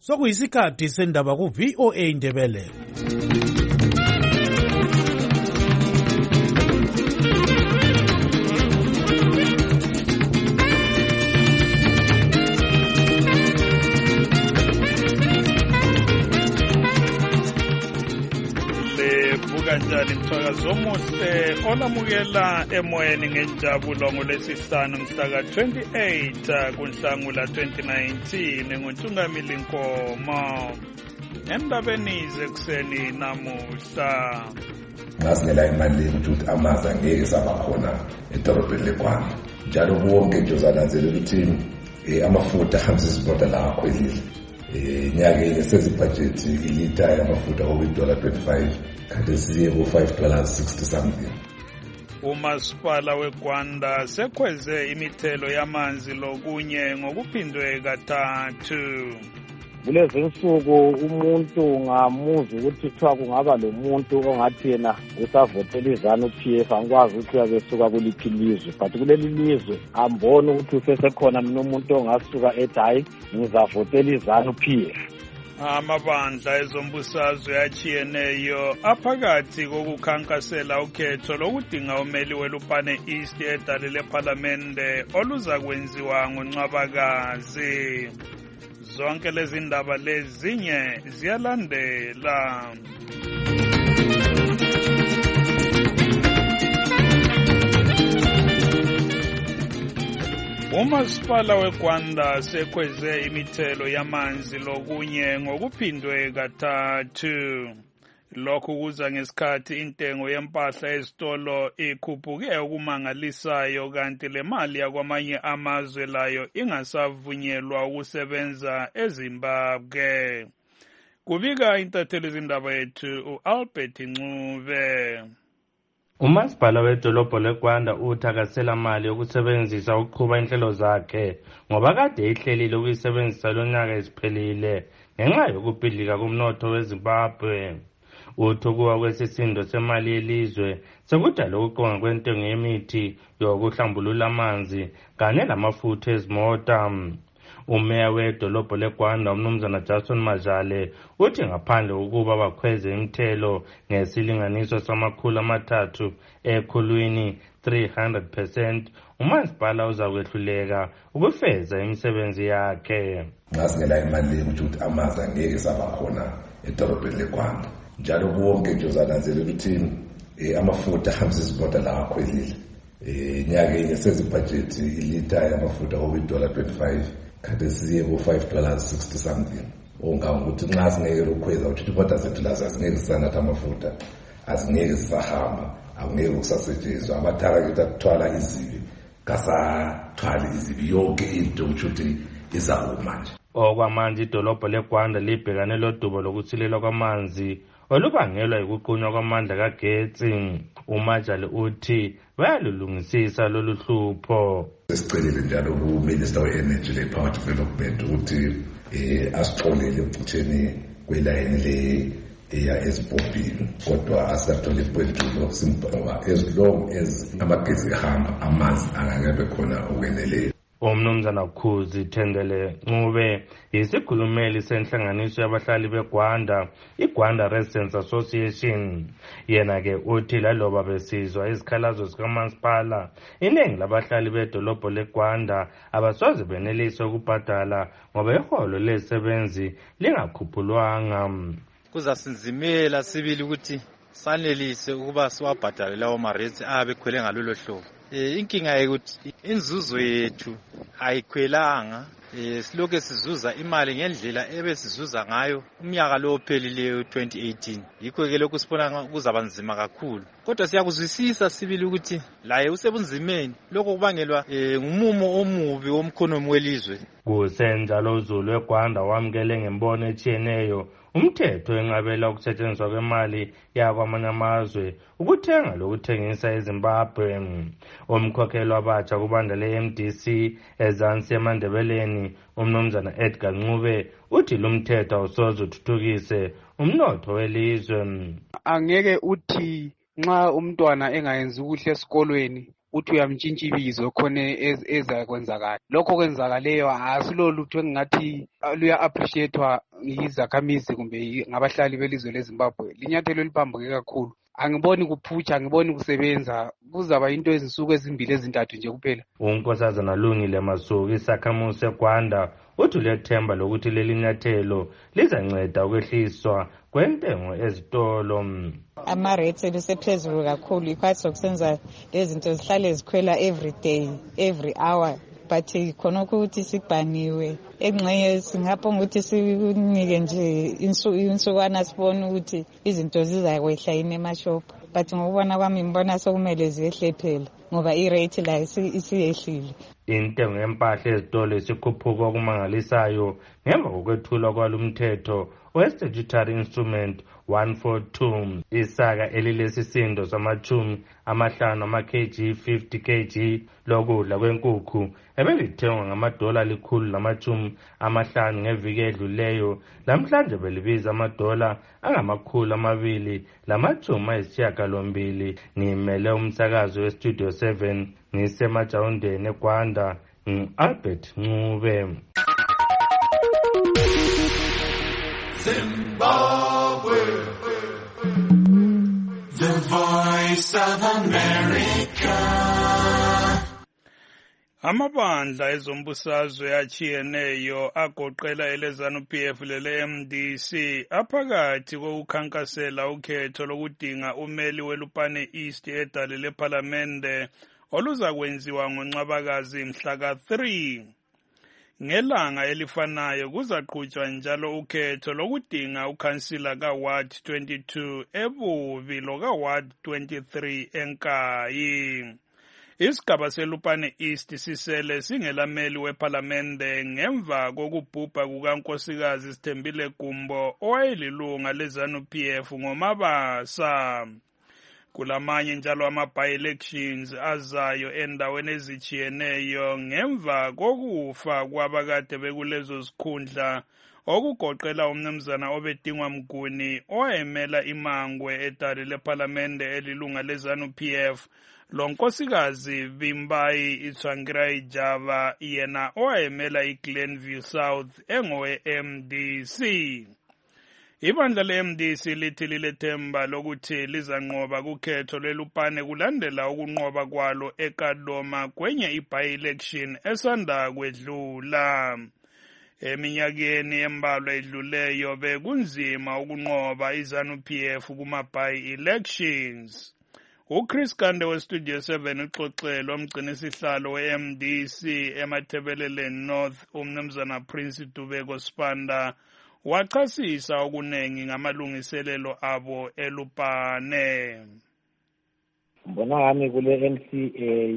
Sokuyisikhathi sendaba ku VOA Indebele. Kanjani mthakazi omuhle olamukela emoyeni ngenjabulo ngolwesihlanu mhlaka 28 kuNhlangula 2019 nguNtungamili Nkomo. Endabeni zekuseni namuhla ngasingela imali ukuthi amazi angeke sabakhona edorobheni leGwanda njalo wonke nje uzananzelela ukuthi amafutha ahambisa isibhoda la akhwelile nyaka yenye sezibudget ilita yamafutha $25 kanti siye $5.60 something. Umasipala weGwanda sekweze imithelo yamanzi lokunye ngokuphindwe kathathu. Kulezi nsuku umuntu ngamuzi ukuthi kuthiwa kungaba lo muntu ongathi yena usavotela izanu PF angikwazi ukuthi uyabesuka kuliphi ilizwe, but kuleli lizwe ambona ukuthi usesekhona mina umuntu ongasuka ethi hayi ngizavotela izanu PF. Amabandla ezombusazwe achiyeneyo aphakathi kokukhankasela ukhetho lokudinga umeli weLupane East edale leParlamente oluzakwenziwa ngoNcwabakazi. Zonke lezi ndaba lezinye ziyalandela. Umasipala weGwanda sekweze imithelo yamanzi lokunye ngokuphindwe kathathu. Lokhu kuza ngesikhathi intengo yempahla ezitolo ikhuphuke okumangalisayo kanti le mali yakwamanye amazwe layo ingasavunyelwa ukusebenza eZimbabwe. Kubika intatheli izindaba yethu uAlbert Ncube. Umasipala wedolobho leGwanda uthakasela mali yokusebenzisa ukuqhuba inhlelo zakhe ngoba kade ihlelile ukuyisebenzisa lonyaka esiphelile ngenxa yokubhidlika kumnotho weZimbabwe. Uthukuka kwesisindo semali yelizwe sekudala ukuqonga kwentengo yemithi yokuhlambulula amanzi kanye lamafutha ezimota. Umeya wedolobho leGwanda umnumzana Jason Majale uthi ngaphandle ukuba bakhweze imithelo ngesilinganiso $300 ekhulwini 300%, umasipala uzakwehluleka ukufeza imisebenzi yakhe. Ngasingela imali ukuthi amazi angeke sabakhona edorobheni leGwanda njalo wonke nje uzananzelela ukuthi amafutha ahambisa isibhoda la akhwelile nyaka yenye sezibudget ilita yamafutha $25 kanti siye $5.60 something. Ongangokuthi nxa singeke lokhweza ukuthi ibhoda zethu lazo azingeke sisanatha amafutha, azingeke sisahamba, akungeke kusasetshenziswa. Abathakatha ukuthwala izibi kasathwali izibi, yonke into ukuthi izakuma nje. Okwamanje idolobho leGwanda libhekane lodubo lokusilelwa kwamanzi olubangelwa yikuqunywa kwamandla kagetsi. uMajali uthi bayalulungisisa lolu hlupho. Sesicelile njalo ku-Minister we-Energy le-Power Development ukuthi asixolele ekutheni kwelayini le eya ezibhobhini, kodwa asikatholi ipendulo as long as amagesi ehamba amanzi angakabe khona okweneleyo. Umnumzana Khuzi Thendele Ncube yisikhulumeli senhlanganiso yabahlali beGwanda, iGwanda Residents Association. Yena ke uthi laloba besizwa izikhalazo zikamasipala, iningi labahlali bedolobho leGwanda abasoze benelise ukubhadala ngoba iholo lezisebenzi lingakhuphulwanga. Kuzasinzimela sibili ukuthi sanelise ukuba siwabhadale lawo ma-rates abekhwele ngalolo hlobo. Inkinga ukuthi inzuzo yethu ayikhwelanga, siloke sizuza imali ngendlela ebesizuza ngayo umnyaka lo ophelileyo 2018. Yikho ke lokhu sibona kuzaba nzima kakhulu, kodwa siyakuzwisisa sibili ukuthi laye usebunzimeni lokho kubangelwa ngumumo omubi womkhonomi welizwe. Kusenjalo uZulu weGwanda wamkele ngembono echiyeneyo umthetho enqabela ukusetshenziswa kwemali yakwamanye amazwe ukuthenga lokuthengisa eZimbabwe. Umkhokheli wabatsha kubandla le-MDC ezansi eMandebeleni umnumzana Edgar Ncube uthi lumthetho awusoze uthuthukise umnotho welizwe. Angeke uthi nxa umntwana engayenzi kuhle esikolweni uthi uyamtshintsha ibizo khona ezakwenzakala. Lokho kwenzakaleyo asilolutho engathi luya appreciatewa ngiyizakhamizi kumbe ngabahlali belizwe leZimbabwe linyathelo eliphambuke kakhulu. Angiboni kuphutsha, angiboni kusebenza, kuzaba into ezinsuku ezimbili ezintathu nje kuphela. uNkosazana Lungile Masuku isakhamuzi seGwanda uthi ulethemba lokuthi leli nyathelo lizanceda ukwehliswa kwentengo ezitolo. Ama-rates elusephezulu kakhulu ikhathi sokusenza lezi zinto zihlale zikhwela every day, every hour. But khonokho ukuthi sibhaniwe engxenye singaphonga ukuthi sinike nje insukwana sibone ukuthi izinto zizakwehla yini emashophu, but ngokubona kwami ngibona sokumele ziyehle phela ngoba i-rate la isiyehlile. Intengo yempahla ezitolo isikhuphuka okumangalisayo ngemva kokwethulwa kwalomthetho we-Statutory Instrument 142 isaka elilesisindo samachumi amahlanu ama-kg 50 kg lokudla kwenkukhu ebelithengwa $150 ngeviki edluleyo, namhlanje belibiza $280. Ngimele umsakazo weStudio 7 ngisemajawundeni eGwanda, Albert Ncube. Zimbabwe, the voice of America. Amabandla ezombusazwe achiyeneyo agoqela eleZANU-PF lele-MDC aphakathi kokukhankasela ukhetho lokudinga umeli weLupane East edale lephalamende oluzakwenziwa ngoNcwabakazi mhla ka-3. Ngelanga elifanayo kuzaqhutshwa njalo ukhetho lokudinga ukhansila kaWard 22 eBubi lokaWard 23 eNkayi. Isigaba seLupane East sisele singelameli wephalamende ngemva kokubhubha kukaNkosikazi Sithembile Gumbo owayelilunga leZANU-PF ngoMabasa. Kulamanye njalo ama-by-elections azayo endaweni ezichiyeneyo ngemva kokufa kwabakade bekulezo zikhundla okugoqela umnumzana Obedingwa Mguni owayemela iMangwe edale lephalamende elilunga leZANU-PF, lonkosikazi Bimbayi Itsvangirai Java yena owayemela iGlenview South engowe-MDC. Ibandla le-MDC lithi lilethemba lokuthi lizanqoba kukhetho lweLupane kulandela ukunqoba kwalo eKadoma kwenye i-by-election esanda kwedlula. Eminyakeni embalwa edluleyo bekunzima ukunqoba iZANU-PF kuma-by-elections. uChris Kande weStudio 7 uxoxele umgcinisihlalo we-MDC eMathebeleleni North umnumzana Prince Dubeko Spanda wachasisa okunengi ngamalungiselelo abo eLupane. Mbona ngani kule NCA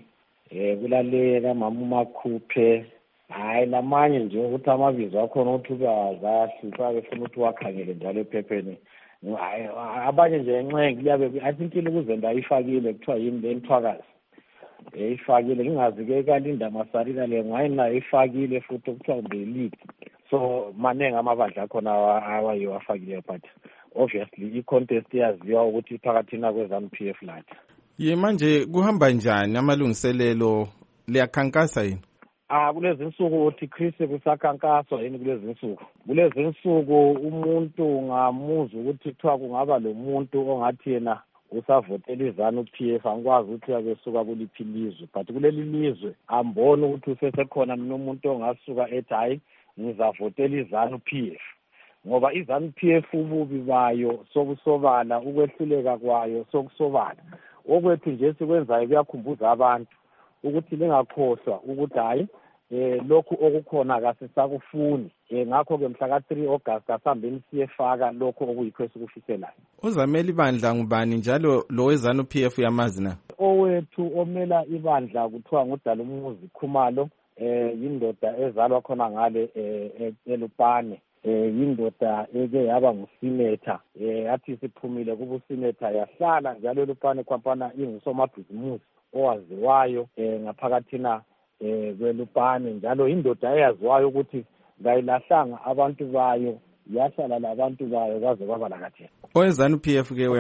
kulale kaMama uMakhuphe hayi lamanye nje ukuthi amabizo akhona ukuthi ubazahlupha befuna ukuthi wakhangele njalo ephepheni. Abanye nje enxenye kuyabe I think ukuze ndayifakile kuthiwa yini lentwakazi ifakile ngingazi ke kaLinda Masarika le ngayina ifakile futhi kuthiwa ngelead. So manenge amabandla khona awayo afakile but obviously i-contest yaziwa ukuthi phakathina kweZANU-PF lathi. Manje kuhamba njani amalungiselelo liyakhankasa yini? Kulezi insuku uthi Chris kusakhankaswa yini kulezi insuku? Kulezi insuku umuntu ngamuzwa ukuthi kuthiwa kungaba lo muntu ongathi yena usavotela iZANU-PF angikwazi ukuthi abesuka kuliphi ilizwe, but kuleli lizwe ambona ukuthi usesekhona mina umuntu ongasuka ethi hayi ngizavotela iZANU-PF ngoba iZANU-PF ububi bayo sokusobala, ukwehluleka kwayo sokusobala. Okwethu nje sikwenzayo kuyakhumbuza abantu ukuthi lingakhohlwa ukuthi hayi lokhu okukhona kasisakufuni. Ngakho ke mhla ka-3 August asambeni siyefaka lokho okuyikho esikufiselayo. Uzamela ibandla ngubani njalo lo weZANU-PF yamazi na? Owethu omela ibandla kuthiwa nguDalumuzi Khumalo, yindoda ezalwa khona ngale eLupane, yindoda eke yaba ngusinetha, athi siphumile kubusinetha yahlala njalo eLupane kwampana ingusomabhizimusi owaziwayo ngaphakathina kweLupane, njalo indoda eyaziwayo ukuthi ngayilahlanga abantu bayo, yahlala labantu bayo kwaze kwaba lakathina. OweZANU-PF ke uyamazi?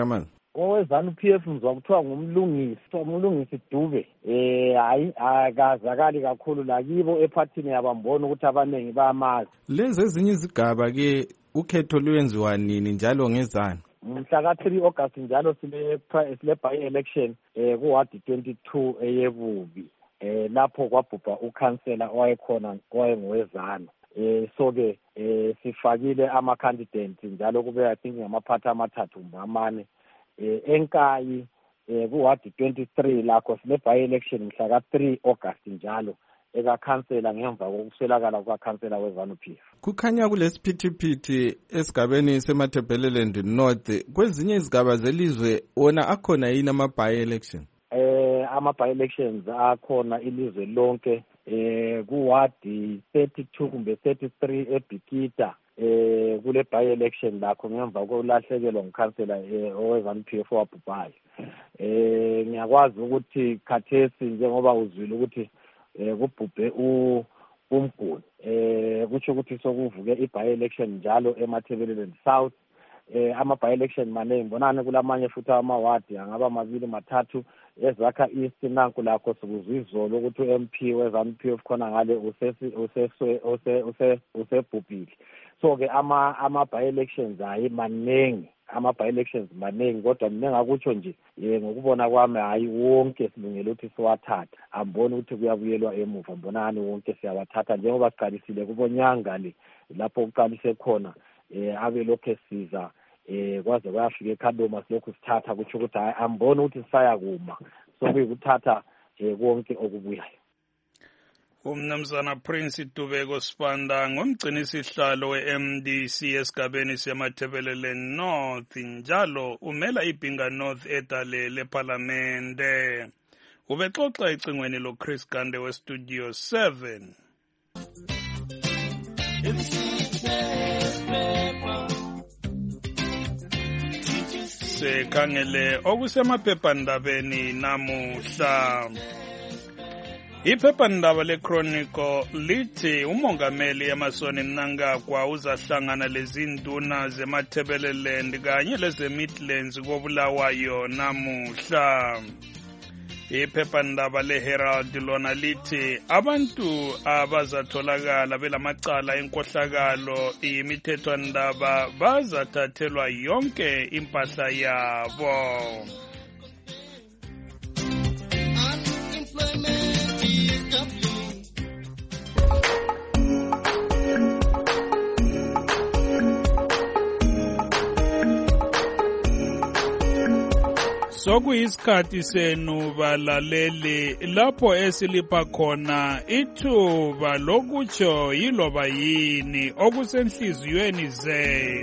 owezanu-PF ngizwa kuthiwa ngumlungisi Dube. Hayi akazakali kakhulu lakibo ephathini yabambona ukuthi abaningi bayamazi. Lezi ezinye izigaba-ke ukhetho luyenziwa nini njalo ngezani? Mhla ka-3 August njalo sile by-election kuwadi 22 eyebubi. Lapho kwabhubha ukhansela owayekhona owayenguwezanu. So-ke sifakile ama-candidate njalo kube I think ngamaphathi amathathu amane. Enkayi kuwadi 23 lakho sile by-election mhla ka-3 August njalo ekakhansela ngemva kokuswelakala kukakhansela wezanu-PF. Kukhanya kulesiphithiphithi esigabeni seMatabeleland North. Kwezinye izigaba zelizwe wona akhona yini ama-by-election? Ama-by-elections akhona ilizwe lonke. Kuwadi 32 kumbe 33 eBikita. Kule by-election lakho ngemva kolahlekelwa ngukhansela owezanu-PF wabhubhayo. Ngiyakwazi ukuthi khathesi njengoba uzwile ukuthi kubhubhe umguni kutsho ukuthi sokuvuke i-by-election njalo eMatabeleland South. Ama-by-election maningi bonane kulamanye futhi amawadi angaba 2 3 ezakha East nanku lakho sikuzwa izolo ukuthi u-MP wezanu-PF khona ngale usebhubhile. So-ke ama-by-elections hayi maningi. Ama-by-elections maningi kodwa mina ngakutsho nje ngokubona kwami hayi wonke silungele ukuthi siwathatha. Amboni ukuthi kuyabuyelwa emuva mbonani wonke siyawathatha njengoba siqalisile kubonyanga le lapho kuqalise khona abe lokho siza kwaze kwafika eKhaloma silokhu sithatha kutsho ukuthi hayi amboni ukuthi sisaya kuma sokuyikuthatha konke okubuyayo. Umnumzana Prince Dubeko Sibanda ngumgcinisihlalo we-MDC esigabeni seMatabeleland North njalo umela iBhinga North edale leParlamente. Ubexoxa ecingweni loChris Gande weStudio 7. Sekhangele okusemaphephandabeni namuhla. Iphephandaba leChronicle lithi umongameli Emmerson Mnangagwa uzahlangana lezinduna zeMatabeleland kanye lezeMidlands koBulawayo namuhla. Iphephandaba leHerald lona lithi abantu abazatholakala belamacala enkohlakalo imithethwandaba bazathathelwa yonke impahla yabo. Sokuyisikhathi senu balaleli lapho esilipha khona ithuba lokutsho yiloba yini okusenhliziyweni zenu.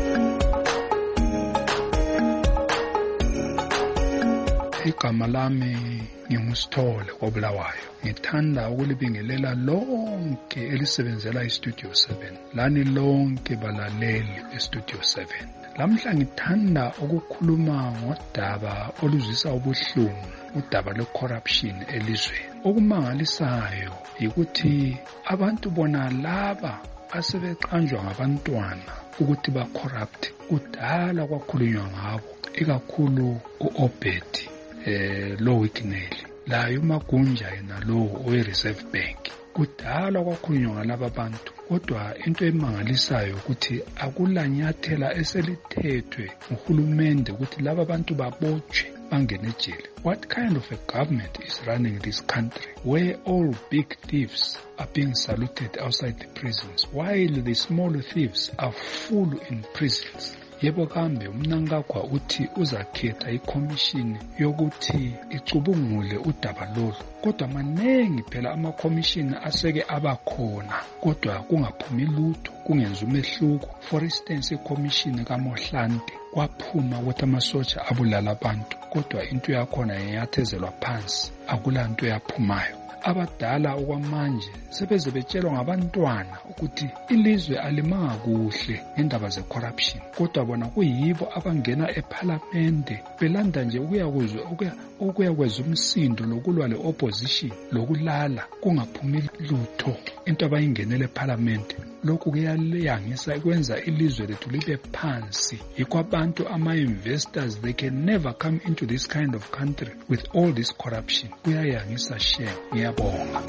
Igama lami nginguSithole koBulawayo. Ngithanda ukulibingelela lonke elisebenzela iStudio 7. Lani lonke balaleli eStudio 7. Lamhla ngithanda ukukhuluma ngodaba oluzwisa ubuhlungu, udaba lwe-corruption elizweni. Okumangalisayo yikuthi abantu bona laba asebeqanjwa ngabantwana ukuthi ba-corrupt kudala kwakhulunywa ngabo, ikakhulu u-Obedi lo Wicknell, laye uMagunja yena lo owe-Reserve Bank. Kudala kwakhulunywa ngalaba abantu, kodwa into emangalisayo ukuthi akulanyathela eselithethwe nguhulumende ukuthi laba bantu babotshwe bangene ejele. What kind of a government is running this country where all big thieves are being saluted outside the prisons while the small thieves are full in prisons? Yebo kambe uMnangagwa uthi uzakhetha iCommission yokuthi icubungule udaba lolu, kodwa manengi phela ama-commission aseke abakhona kodwa kungaphumi lutho, kungenza umehluko. For instance, iCommission kaMohlante kwaphuma ukuthi amasotsha abulala abantu, kodwa into yakhona yayathezelwa phansi, akulanto yaphumayo. Abadala okwamanje sebeze betshelwa ngabantwana ukuthi ilizwe alimanga kuhle ngendaba ze-corruption, kodwa bona kuyibo abangena eParlamente belanda nje ukuyakwenza umsindo lokulwa le-opposition lokulala kungaphumi lutho. Into abayingenele eParlamente lokhu kuyaliyangisa kwenza ilizwe lethu libe phansi. Yikho abantu ama-investors, they can never come into this kind of country with all this corruption. Kuyayangisa shame. Ngiyabonga.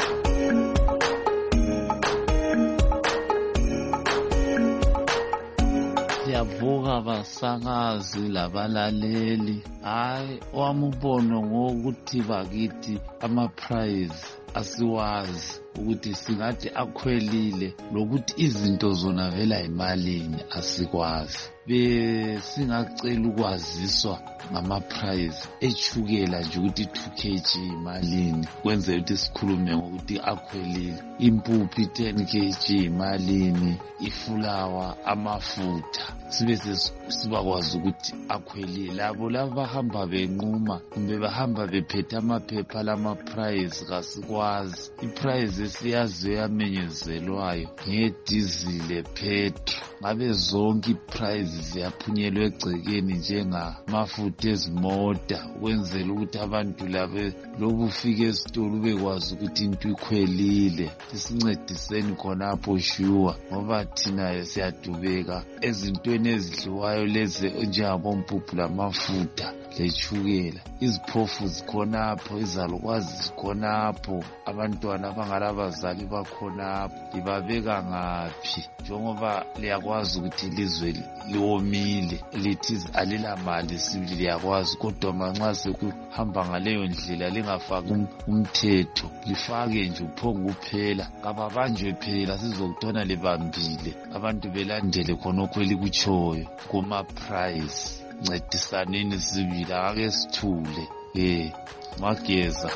Siyavuka basakazi labalaleli. Hayi, wamubono ngokuthi bakithi ama-prize asiwazi ukuthi singathi akhwelile lokuthi izinto zona vela imalini asikwazi. Besingacela ukwaziswa ngama-prize echukela nje ukuthi 2 kg imalini, kwenze ukuthi sikhulume ngokuthi akhwelile. Impuphu 10 kg imalini, ifulawa, amafutha, sibe sibakwazi ukuthi akhwelile. Labo bahamba benquma kumbe bahamba bephethe amaphepha lama-prize kasikwazi. I-prize esiyaziyo yamenyezelwayo ngedizile, petro. Ngabe zonke i-prize ziyaphunyelwa egcekeni njengamafutha ezimota, ukwenzela ukuthi abantu lobu ufike esitolo ubekwazi ukuthi into ikhwelile. Sincediseni khonapho shuwa, ngoba thina siyadubeka ezintweni ezidliwayo lezi njengabompuphu lamafutha lechukela. Iziphofu zikhonapho, izalukwazi zikhonapho, abantwana abangalabazali bakhonapho. Libabeka ngaphi? Njengoba liyakwazi ukuthi ilizwe liwomile, lithi alilamali sibili liyakwazi, kodwa manxa sekuhamba ngaleyo ndlela lingafaki umthetho, lifake nje uphonga kuphela, kababanjwe phela sizokutona libambile, abantu belandele khonokho elikutshoyo kuma-prize. Ncedisaneni sibili, ake sithule. Mageza.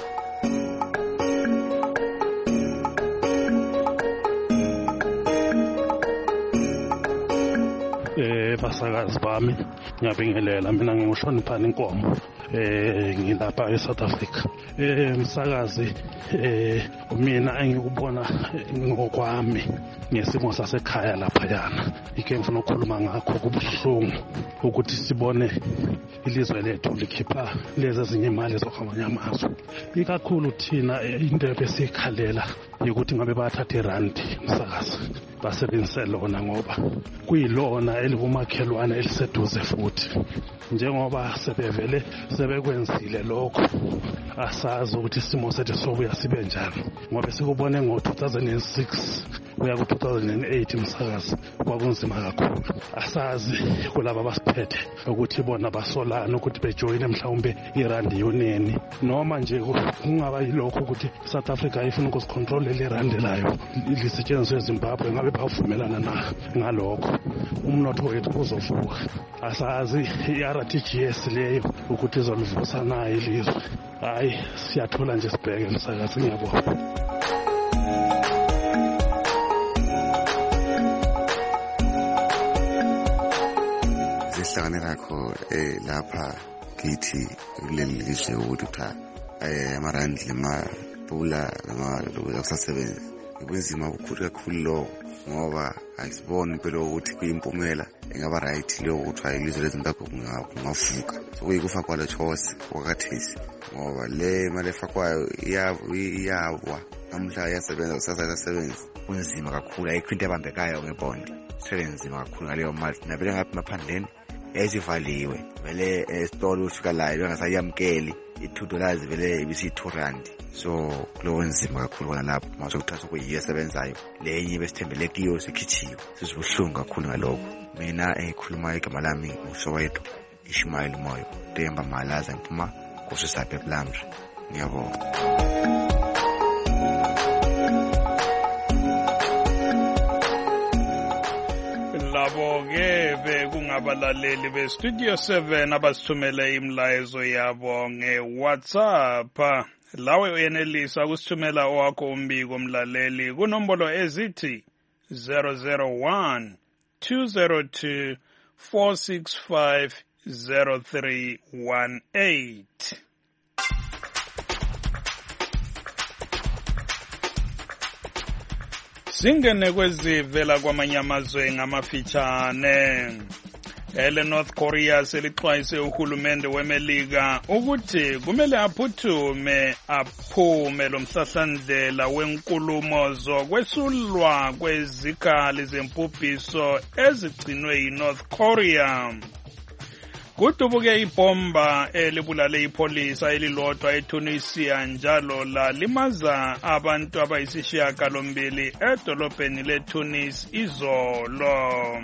Basakazi bami, ngiyabingelela. Mina nginguShoniphani Nkomo, ngilapha eSouth Africa. Msakazi, mina engikubona ngokwami ngesimo sasekhaya laphayana, ike ngifuna ukukhuluma ngakho. Kubuhlungu ukuthi sibone ilizwe lethu likhipha lezi ezinye imali zokwamanye amazwe, ikakhulu thina into ebesikhalela yokuthi ngabe bathatha irandi, msakazi, basebenzise lona ngoba kuyilona elikumakhelwane eliseduze. Futhi njengoba sebekwenzile lokho, asazi ukuthi isimo sethu sobuya sibe njani, ngoba sikubone ngo-2006 kuya ku-2008 msakazi, kwakunzima kakhulu. Asazi kulaba basiphethe ukuthi bona basolana ukuthi bejoyine mhlawumbe irandi union, noma nje kungaba yilokho ukuthi South Africa ifuna ukusicontrolela irandi layo lisetshenziswe eZimbabwe, ngabe bavumelana ngalokho, umnotho wethu uzovuka. Asazi i-RTGS leyo ukuthi izolivusa na ilizwe. Hayi, siyathola nje sibheke msakazi. Ngiyabonga. Sihlangane lakho lapha kithi kuleli lizwe ukuthi cha amarandi lemapula akusasebenzi. Kunzima kakhulu lo, ngoba ayisiboni impela ukuthi kuyimpumela engaba right leyo ukuthi ilizwe leZimbabwe kungavuka. So kuyikufa kwalo chose kwakathisi, ngoba le mali efakwayo iyawa namhla yasebenza usasebenza. Kunzima kakhulu, ayikho into ebambekayo ngebhondi. Senzima kakhulu ngaleyo mali. Nabele ngapha maphandleni ezivaliwe, vele esitolo ufika layo bengasayamkeli $2 vele ibisi-2. So kulo nzima kakhulu kona lapho mase kuthatha kuyiyo esebenzayo, lenye besithembele kiyo sikhithiwe. Sizibuhlungu kakhulu ngalokho. Mina engikhuluma igama lami uSoweto Ishmael Moyo, Temba Malaza, ngiphuma kuSisaphe Blamre. Ngiyabonga. Labo-ke bekungabalaleli beStudio 7 abasithumele imlayezo yabo nge-WhatsApp. Lawe uyenelisa kusithumela owakho umbiko mlaleli kunombolo ezithi 001 202 465 0318. Singene kwezivela kwamanye amazwe ngamafitshane. North Korea selixwayise uhulumende weMelika ukuthi kumele aphume lomhlahlandlela wenkulumo zokwesulwa kwezikhali zempubhiso ezigcinwe yiNorth Korea. Kudubuke ibomba elibulale ipolisa elilodwa eTunisia njalo lalimaza abantu abayisishiyagalombili edolobheni leTunis izolo.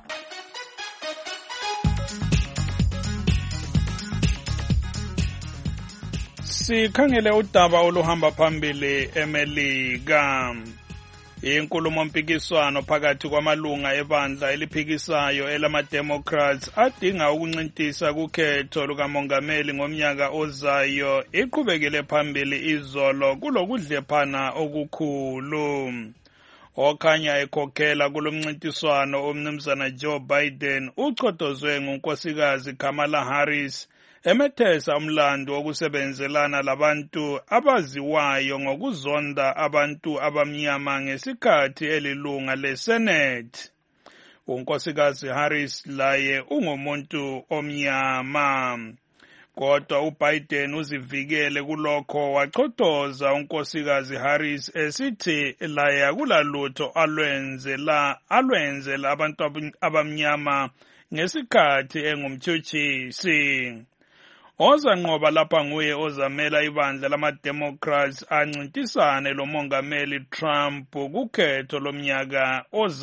Sikhangele udaba oluhamba phambili eMelika. Inkulumo mpikiswano phakathi kwamalunga ebandla eliphikisayo elama-Democrats adinga ukuncintisa kukhetho lukamongameli ngomnyaka ozayo iqhubekele phambili izolo kulokudlephana okukhulu. Okhanya ekhokhela kulomncintiswano umnumzana Joe Biden ucotozwe ngunkosikazi Kamala Harris emethesa umlando wokusebenzelana labantu abaziwayo ngokuzonda abantu abamnyama ngesikhathi elilunga leSenate. Unkosikazi Harris laye ungumuntu omnyama. Kodwa uBiden uzivikele kulokho wachotoza unkosikazi Harris esithi laye akulalutho alwenzela abantu abamnyama ngesikhathi engumtshutshisi. Ozanqoba lapha nguye ozamela ibandla lama-Democrats ancintisane lomongameli Trump kukhetho lomnyaka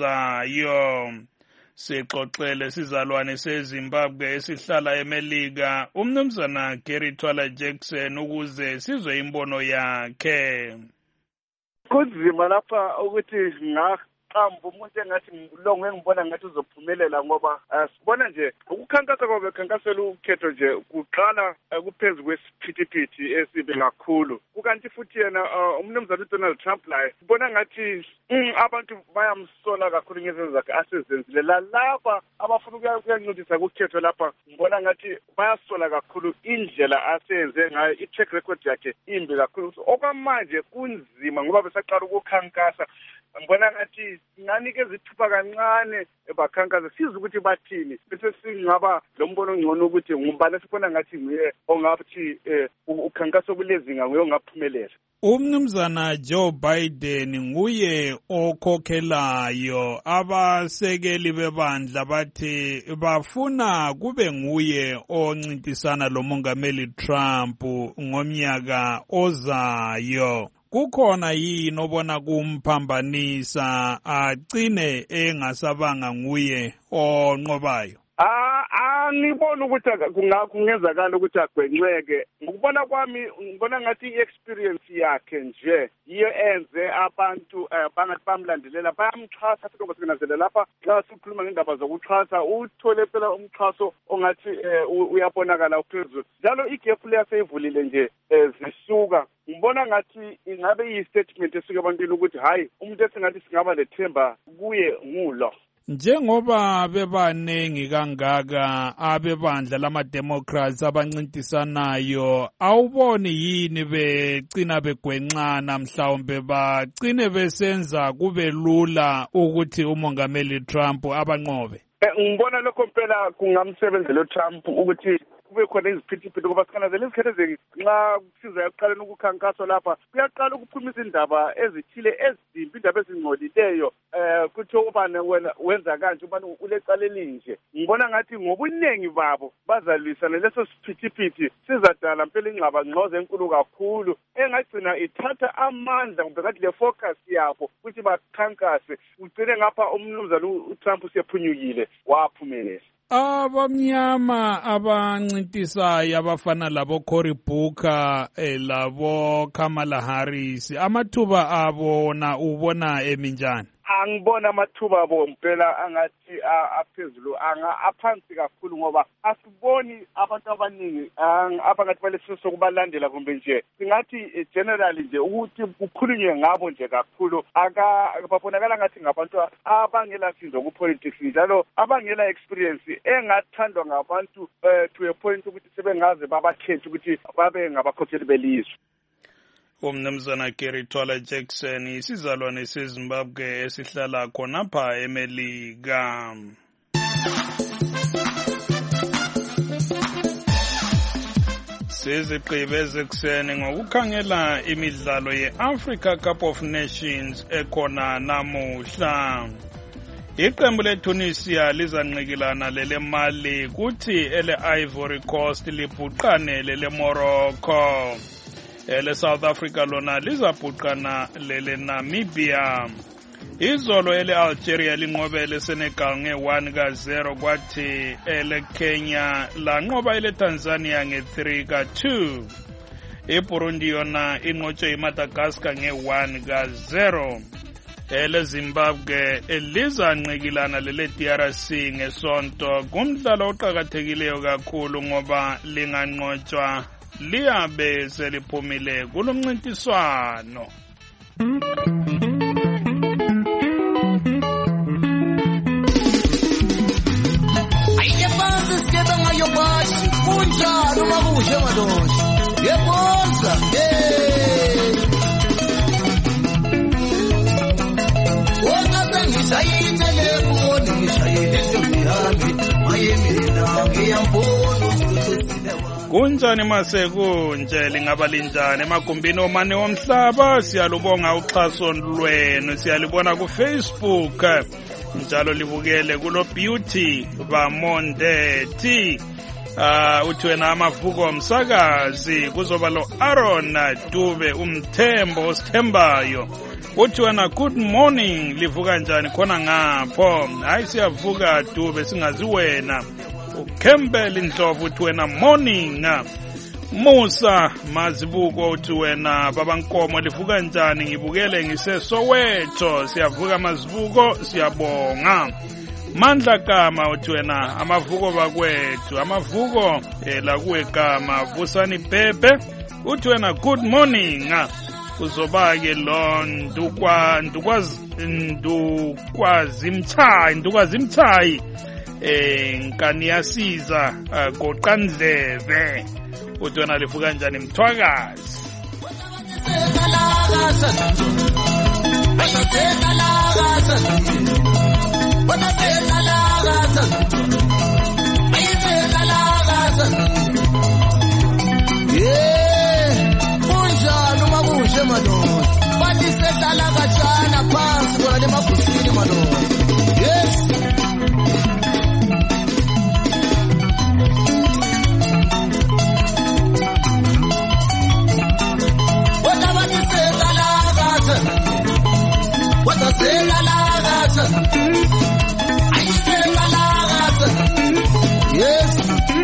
ozayo. Sixoxele sizalwane seZimbabwe esihlala eMelika umnumzana Gary Twala Jackson ukuze sizwe imbono yakhe. Kunzima lapha ukuthi qambu umuntu engathi ngilonge ngibona ngathi uzophumelela ngoba sibona nje ukukhankasa kwabo bekhankasela ukhetho nje kuqala kuphezu kwesiphithiphithi esibe kakhulu kukanti futhi yena umnumzana Donald Trump laye sibona ngathi abantu bayamsola kakhulu ngezenzo zakhe asezenzile lapha abafuna ukuyancedisa kukhetho lapha ngibona ngathi bayasola kakhulu indlela asenze ngayo i-track record yakhe imbi kakhulu okwamanje kunzima ngoba besaqala ukukhankasa. Ngibona ngathi singanikeza ithuba kancane bakhankaza sizwe ukuthi bathini bese singaba lo mbono ongcono ukuthi ngubani sibona ngathi nguye ongathi ukhankaso kulezinga nguye ongaphumelela. Umnumzana Joe Biden nguye okhokhelayo abasekeli bebandla bathi bafuna kube nguye oncintisana lomongameli Trump ngomnyaka ozayo. Kukhona yini obona kumphambanisa agcine engasabanga nguye onqobayo? Ngibona ukuthi kungenzakala ukuthi agwenceke. Ngokubona kwami ngibona ngathi i-experience yakhe nje yiyo enze abantu bangathi bamlandelela bayamxhasa futhi ngokusebenza lapha xa sikhuluma ngendaba zokuxhasa uthole phela umxhaso ongathi uyabonakala uphezulu. Njalo igap leyaseyivulile nje zisuka. Ngibona ngathi ingabe yi-statement esuka ebantwini ukuthi hayi umuntu esingathi singaba lethemba kuye ngulo. Njengoba bebanengi kangaka abebandla lama-Democrats abancintisanayo awuboni yini becina begwenxana mhlawumbe bagcine besenza kube lula ukuthi umongameli Trump abanqobe? Ngibona lokho phela kungamsebenzela uTrump ukuthi kube khona iziphithiphithi ngoba sikhanazela izikhathi nxa kusiza ekuqaleni ukukhankaso lapha kuyaqala ukuphumisa indaba ezithile ezimbi indaba ezingcolileyo kuthi ubani wenza kanje ubani ulecala elinje. Ngibona ngathi ngobuningi babo bazalwisana leso siphithiphithi sizadala mpela ingxabangxoza enkulu kakhulu engagcina ithatha amandla kumbe ngathi le focus yabo ukuthi bakhankase ugcine ngapha umnumzana uTrump usephunyukile waphumelela. Abamnyama abancintisayo abafana labo Cory Booker labo Kamala Harris amathuba abo na ubona eminjani? Angibona amathuba abo mpela angathi aphezulu aphansi kakhulu ngoba asiboni abantu abaningi abangathi balesifiso kubalandela kumbe nje singathi generally nje ukuthi kukhulunywe ngabo nje kakhulu babonakala ngathi ngabantu abangela sizo kupolitics njalo abangela experience engathandwa ngabantu to a point ukuthi sebengaze babakhethe ukuthi babe ngabakhokheli belizwe. Umnumzana Gary Twala Jackson isizalwane seZimbabwe esihlala khonapha eMelika. Sizigqibe ezekuseni ngokukhangela imidlalo ye-Africa Cup of Nations ekhona namuhla. Iqembu leTunisia lizanqikilana lele Mali kuthi ele Ivory Coast libhuqane lele Morocco. Ele South Africa lona lizabhuqana lele Namibia. Izolo ele Algeria linqobele Senegal nge-1-0 kwathi ele Kenya lanqoba ele Tanzania nge-3-2. IBurundi yona inqotshwe iMadagascar nge-1-0. Ele Zimbabwe elizanqikilana lele DRC ngesonto kumdlalo oqhakathekileyo kakhulu ngoba linganqotshwa liyabe seliphumile kulomncintiswano. Skeba ngayo bashi kunjalo makushe madosha yebonza wona sengishayile telefoni ngishayile ntombi mayemina ngiyambona kunjani masekunje lingaba linjani emagumbini omane womhlaba siyalubonga uxhaso lwenu siyalibona ku Facebook njalo libukele kulo Beauty Bamondethi uthi wena amavuko omsakazi kuzoba lo Aaron Dube umthembo osithembayo uthi wena good morning livuka njani khona ngapho hayi siyavuka Dube singazi wena uKhembele Ndlovu uthi wena morning Musa Mazibuko uthi wena babankomo livuka njani ngibukele ngiseSoweto siyavuka Mazibuko siyabonga Mandla Kama uthi wena amavuko bakwethu amavuko la kuwegama Vusani Bebe uthi wena good morning uzobake lo ndukwazimchayi nkaniyasiza goqandlebe uthi wena livuka njani Mthwakazi kunjalo makushe madoda bathi sedlala kajana phansi kwale mabhusini madoda yes yes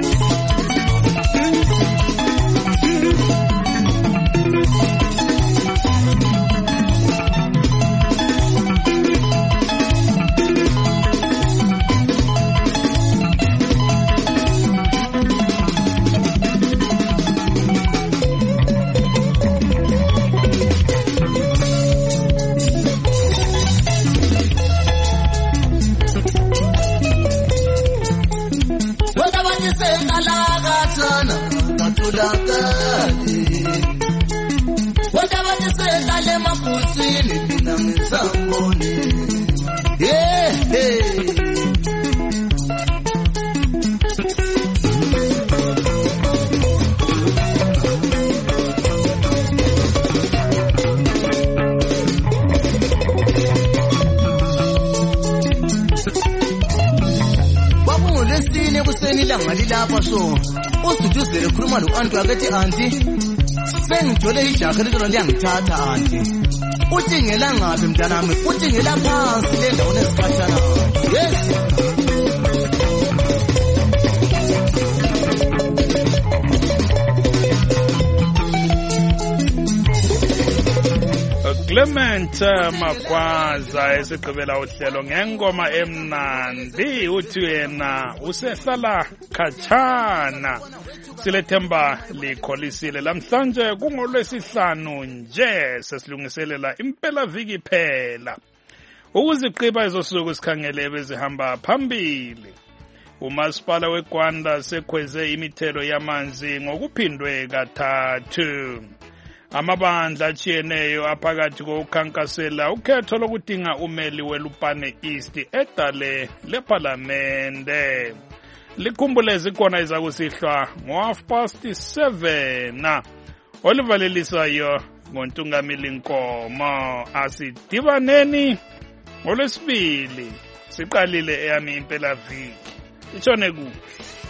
lapha so usuduzele khuluma lo-anti wakethi anti sengijole ijakhe lelo liyangithatha anti uthi ngelangaphi mntanami uthi ngela phansi le ndawo nesikhatshana yes Clement Magwaza esigqibela uhlelo ngengoma emnandi uthi yena usehlala khatshana silethemba likholisile lamhlanje kungolwesihlanu nje sesilungiselela impela viki phela ukuziqiba izosuku sikhangele bezihamba phambili umasipala weGwanda sekhweze imithelo yamanzi ngokuphindwe kathathu amabandla achiyeneyo aphakathi kokukhankasela ukhetho lokudinga umeli welupane East edale lephalamende. Likhumbule zikhona izakusihlwa ngo7:30 olivalelisayo ngontungameli Nkomo. Asidibaneni ngolwesibili, siqalile eyami impelaviki. Itshone kuhle.